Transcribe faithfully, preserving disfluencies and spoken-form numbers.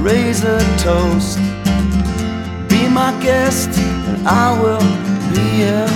raise a toast. Be my guest and I will be here